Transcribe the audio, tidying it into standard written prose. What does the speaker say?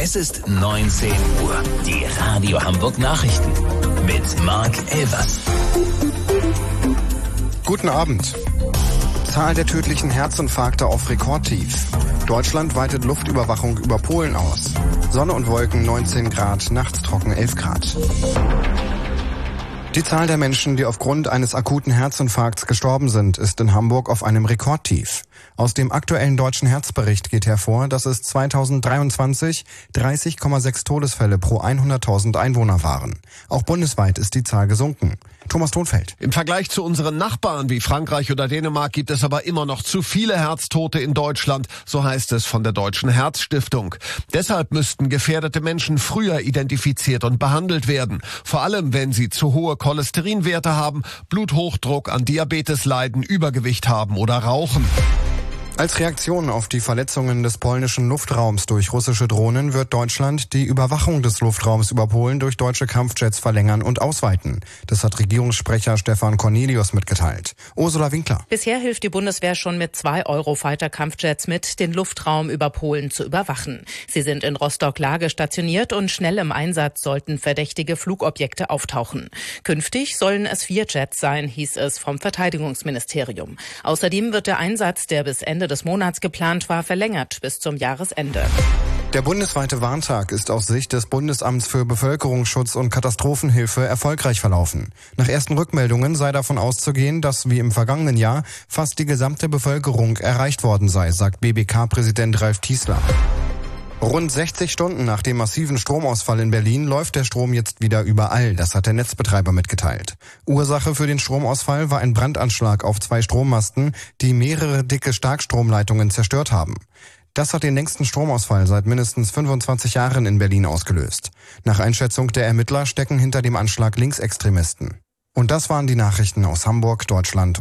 Es ist 19 Uhr. Die Radio Hamburg Nachrichten mit Marc Elvers. Guten Abend. Zahl der tödlichen Herzinfarkte auf Rekordtief. Deutschland weitet Luftüberwachung über Polen aus. Sonne und Wolken 19 Grad, nachts trocken 11 Grad. Die Zahl der Menschen, die aufgrund eines akuten Herzinfarkts gestorben sind, ist in Hamburg auf einem Rekordtief. Aus dem aktuellen deutschen Herzbericht geht hervor, dass es 2023 30,6 Todesfälle pro 100.000 Einwohner waren. Auch bundesweit ist die Zahl gesunken. Thomas Thonfeld. Im Vergleich zu unseren Nachbarn wie Frankreich oder Dänemark gibt es aber immer noch zu viele Herztote in Deutschland, so heißt es von der Deutschen Herzstiftung. Deshalb müssten gefährdete Menschen früher identifiziert und behandelt werden. Vor allem, wenn sie zu hohe Cholesterinwerte haben, Bluthochdruck, an Diabetes leiden, Übergewicht haben oder rauchen. Als Reaktion auf die Verletzungen des polnischen Luftraums durch russische Drohnen wird Deutschland die Überwachung des Luftraums über Polen durch deutsche Kampfjets verlängern und ausweiten. Das hat Regierungssprecher Stefan Cornelius mitgeteilt. Ursula Winkler. Bisher hilft die Bundeswehr schon mit 2 Eurofighter-Kampfjets mit, den Luftraum über Polen zu überwachen. Sie sind in Rostock-Lage stationiert und schnell im Einsatz sollten verdächtige Flugobjekte auftauchen. Künftig sollen es 4 Jets sein, hieß es vom Verteidigungsministerium. Außerdem wird der Einsatz, der bis Ende des Monats geplant war, verlängert bis zum Jahresende. Der bundesweite Warntag ist aus Sicht des Bundesamts für Bevölkerungsschutz und Katastrophenhilfe erfolgreich verlaufen. Nach ersten Rückmeldungen sei davon auszugehen, dass wie im vergangenen Jahr fast die gesamte Bevölkerung erreicht worden sei, sagt BBK-Präsident Ralf Tiesler. Rund 60 Stunden nach dem massiven Stromausfall in Berlin läuft der Strom jetzt wieder überall. Das hat der Netzbetreiber mitgeteilt. Ursache für den Stromausfall war ein Brandanschlag auf 2 Strommasten, die mehrere dicke Starkstromleitungen zerstört haben. Das hat den längsten Stromausfall seit mindestens 25 Jahren in Berlin ausgelöst. Nach Einschätzung der Ermittler stecken hinter dem Anschlag Linksextremisten. Und das waren die Nachrichten aus Hamburg, Deutschland